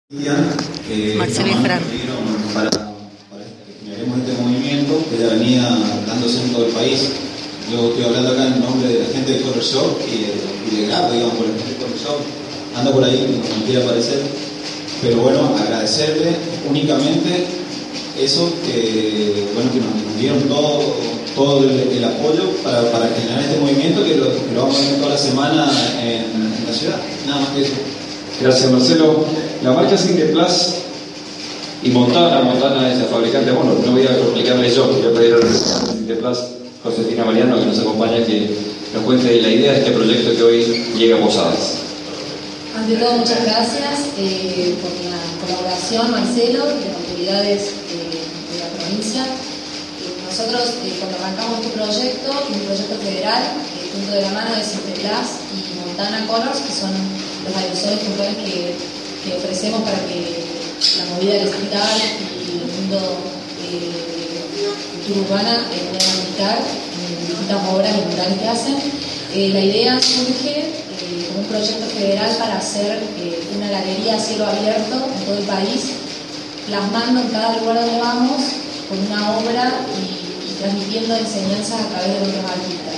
Marcelo y Fran. Para que generemos este movimiento que ya venía dándose en todo el país. Yo estoy hablando acá en nombre de la gente de Corner Shop y de Grado, digamos, por la gente de Corner Shop. Anda por ahí, no quiere aparecer. Pero bueno, agradecerle únicamente eso, que nos dieron todo el apoyo para generar este movimiento que lo vamos a ver toda la semana en la ciudad. Nada más que eso. Gracias, Marcelo. La marca Cinque Plus y Montana es la fabricante. Bueno, no voy a explicarle yo, voy a pedir al representante de Cinque Plus, Josefina Mariano, que nos acompaña, que nos cuente la idea de este proyecto que hoy llega a Posadas. Ante todo, muchas gracias por la colaboración, Marcelo, y las autoridades de la provincia. Nosotros, cuando arrancamos este proyecto, un proyecto federal, junto de la mano de Cinque Plus y Montana Colors, que son los aerosoles puntuales que ofrecemos para que la movida digital y el mundo cultura urbana puedan aplicar en distintas obras y murales que hacen. La idea surge como un proyecto federal para hacer una galería a cielo abierto en todo el país, plasmando en cada lugar donde vamos con una obra y transmitiendo enseñanzas a través de otros artistas.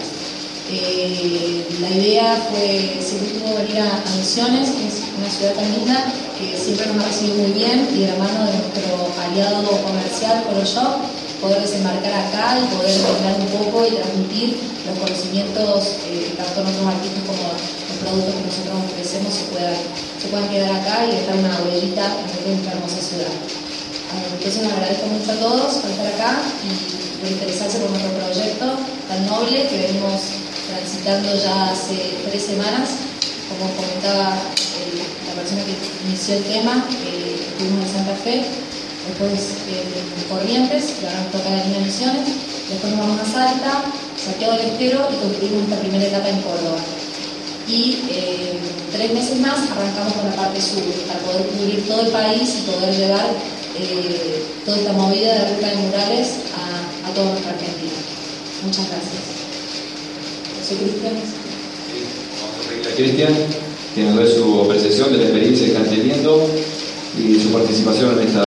La idea fue, siempre tuvo venir a Misiones, que es una ciudad tan linda, que siempre nos ha recibido muy bien, y de la mano de nuestro aliado comercial, Corner Shop, poder desembarcar acá y poder hablar un poco y transmitir los conocimientos, tanto en otros artistas como los productos que nosotros ofrecemos se puedan quedar acá y dejar una huellita en esta hermosa ciudad. Entonces les agradezco mucho a todos por estar acá y por interesarse por nuestro proyecto tan noble que venimos transitando ya hace 3 semanas. Como comentaba la persona que inició el tema, estuvimos en Santa Fe, después en Corrientes, que ahora nos toca la línea de Misiones, después nos vamos a Salta, Santiago del Estero y concluimos esta primera etapa en Córdoba. Y 3 meses más arrancamos con la parte sur, para poder cubrir todo el país y poder llevar toda esta movida de ruta de murales a toda nuestra Argentina. Muchas gracias. Soy Cristian. Vamos a pedirle a Cristian que nos dé su apreciación de la experiencia que están teniendo y su participación en esta